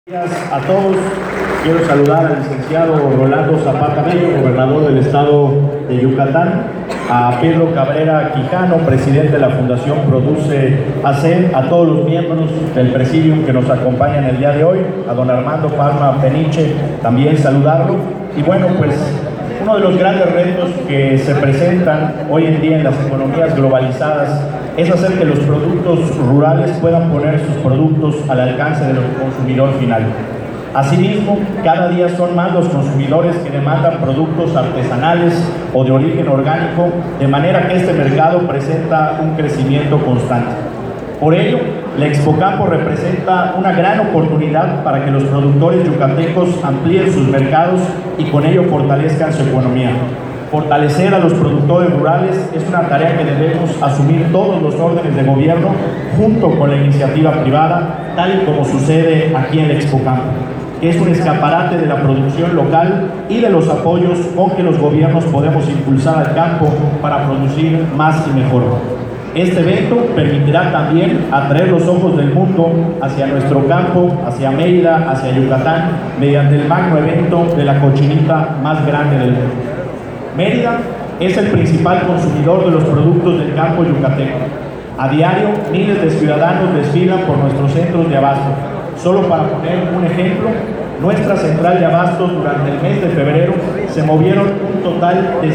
A todos, quiero saludar al licenciado Rolando Zapata Bello, gobernador del estado de Yucatán, a Pedro Cabrera Quijano, presidente de la Fundación Produce AC, a todos los miembros del presidium que nos acompañan el día de hoy, a don Armando Palma Peniche, también saludarlo. Y bueno, pues uno de los grandes retos que se presentan hoy en día en las economías globalizadas es hacer que los productos rurales puedan poner sus productos al alcance del consumidor final. Asimismo, cada día son más los consumidores que demandan productos artesanales o de origen orgánico, de manera que este mercado presenta un crecimiento constante. Por ello, la Expocampo representa una gran oportunidad para que los productores yucatecos amplíen sus mercados y con ello fortalezcan su economía. Fortalecer a los productores rurales es una tarea que debemos asumir todos los órdenes de gobierno junto con la iniciativa privada, tal y como sucede aquí en la Expocampo, que es un escaparate de la producción local y de los apoyos con que los gobiernos podemos impulsar al campo para producir más y mejor. Este evento permitirá también atraer los ojos del mundo hacia nuestro campo, hacia Mérida, hacia Yucatán, mediante el magno evento de la cochinita más grande del mundo. Mérida es el principal consumidor de los productos del campo yucateco. A diario, miles de ciudadanos desfilan por nuestros centros de abasto. Solo para poner un ejemplo, nuestra central de abastos durante el mes de febrero se movieron un total de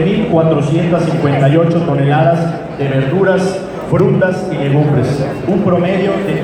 7.458 toneladas de verduras, frutas y legumbres, un promedio de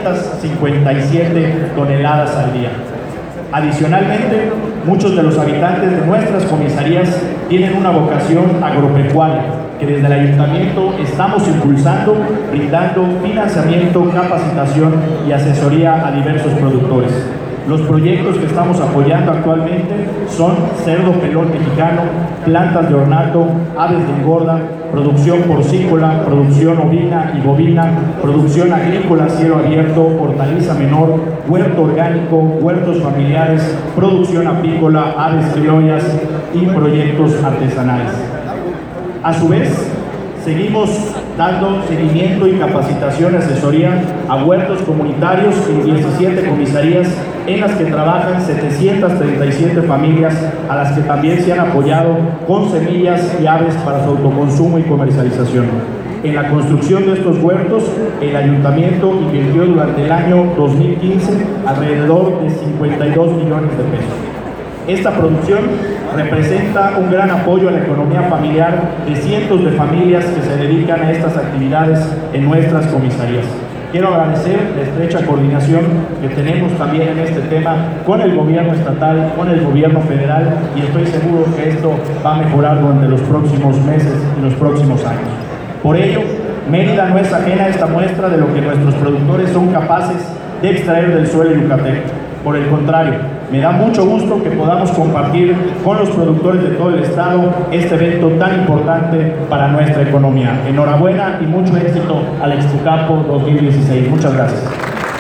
257 toneladas al día. Adicionalmente, muchos de los habitantes de nuestras comisarías tienen una vocación agropecuaria, que desde el ayuntamiento estamos impulsando, brindando financiamiento, capacitación y asesoría a diversos productores. Los proyectos que estamos apoyando actualmente son cerdo pelón mexicano, plantas de ornato, aves de engorda, producción porcícola, producción ovina y bovina, producción agrícola a cielo abierto, hortaliza menor, huerto orgánico, huertos familiares, producción apícola, aves criollas y proyectos artesanales. A su vez, seguimos dando seguimiento y capacitación y asesoría a huertos comunitarios en 17 comisarías en las que trabajan 737 familias, a las que también se han apoyado con semillas y aves para su autoconsumo y comercialización. En la construcción de estos huertos, el ayuntamiento invirtió durante el año 2015 alrededor de 52 millones de pesos. Esta producción representa un gran apoyo a la economía familiar de cientos de familias que se dedican a estas actividades en nuestras comisarías. Quiero agradecer la estrecha coordinación que tenemos también en este tema con el gobierno estatal, con el gobierno federal, y estoy seguro que esto va a mejorar durante los próximos meses y los próximos años. Por ello, Mérida no es ajena a esta muestra de lo que nuestros productores son capaces de extraer del suelo yucateco. Por el contrario, me da mucho gusto que podamos compartir con los productores de todo el estado este evento tan importante para nuestra economía. Enhorabuena y mucho éxito al Expocampo 2016. Muchas gracias.